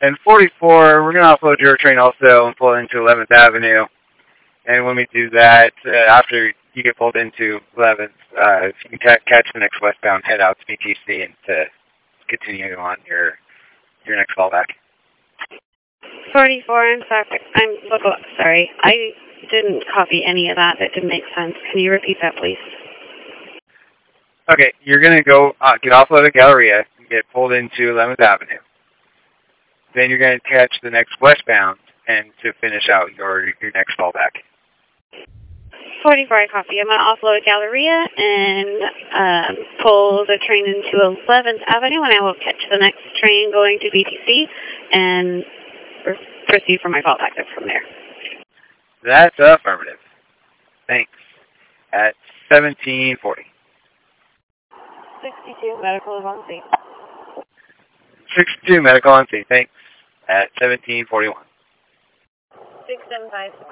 And 44, we're going to offload your train also and pull into 11th Avenue. And when we do that, after you get pulled into 11th, if you can catch the next westbound, head out to BTC and to continue on your next fallback. 44, I'm sorry. I didn't copy any of that. That didn't make sense. Can you repeat that, please? Okay, you're going to go get offloaded at Galleria and get pulled into 11th Avenue. Then you're going to catch the next westbound and to finish out your next fallback. 44, I copy. I'm going to offload Galleria and pull the train into 11th Avenue, and I will catch the next train going to BTC and proceed for my fallback from there. That's affirmative. Thanks. At 1740. 62, medical is on scene. 62, medical on scene. Thanks. At 1741. 675.